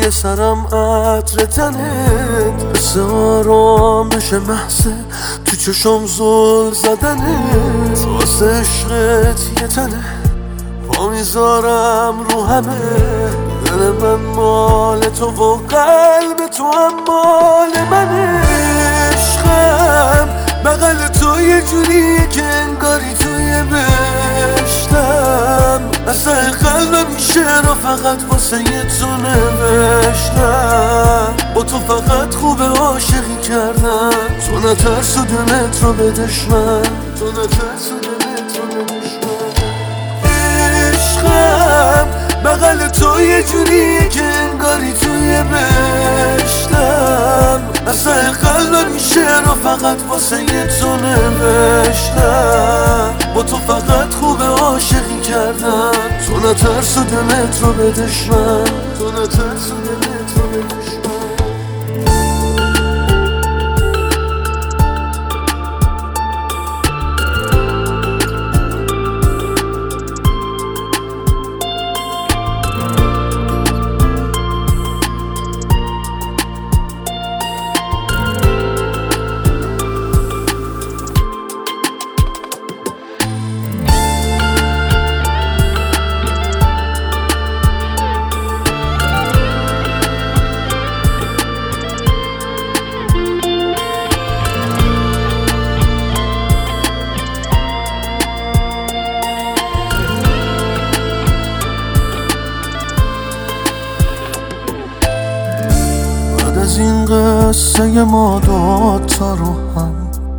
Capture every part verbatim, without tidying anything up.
روی سرم عطر تنت، حس آرامش محضه تو چشم زل زدنت. واسه عشقت یه تنه پا میذارم رو همه، دل من مال تو و قلب تو هم مال منه. عشقم بغل تو یه جوریه که انگاری توی بهشتم، اصلا قلبم این شعر رو فقط واسه یه تو نوشتم. با تو فقط خوب عاشقی کردم، تو نترس و دلت رو به دشمن، تو نترس و دلت رو به دشمن. عشقم بغل تو یه جوریه که انگاری توی بهشتم، اصلا قلبم این شعر رو فقط واسه یه تو نوشتم. با تو فقط خوب عاشقی کردم، تو نترس و دلت رو به دشمن، تو نترس و دلت رو به دشمن. از این قصه ما دوتا رو هم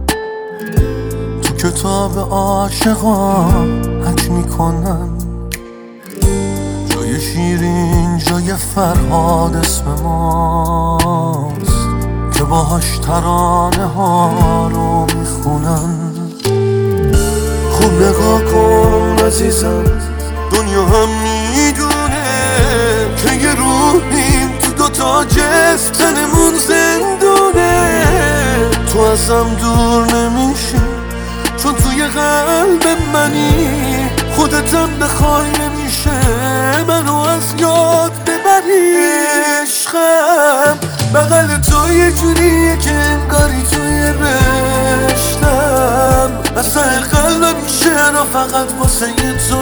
تو کتاب عاشقان حک میکنن. جای شیرین جای فرهاد اسم ماست که باهاش ترانه ها رو میخونن. خوب نگاه کن عزیزم، دنیا هم میدونه که یه روحیم تو دوتا جسم، تنمون زندونه. تو ازم دور نمیشی چون توی قلب منی، خودتم بخوای نمیشه منو از یاد ببری. عشقم بغل تو یه جوریه که انگاری توی بهشتم، اصلا قلبم این شعر رو فقط واسه یه تو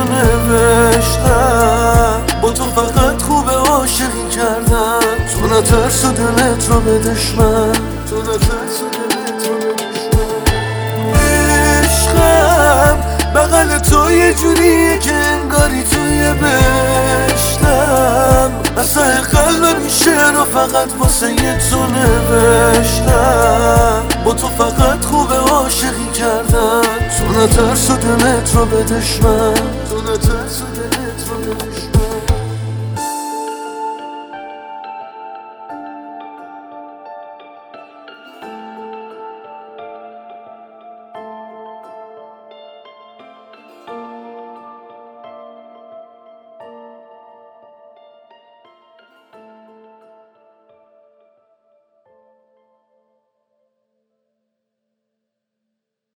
نوشتم. با تو فقط خوب عاشقی کردم، تو نترس و دلت رو به دشمن، تو نترس و دلت رو به دشمن. عشقم بغل تو یه جوریه که انگاری توی بهشتم، اصلا قلبم این شعر رو فقط واسه یه تو نوشتم. با تو فقط خوب عاشقی کردم، تو نترس و دلت رو به دشمن.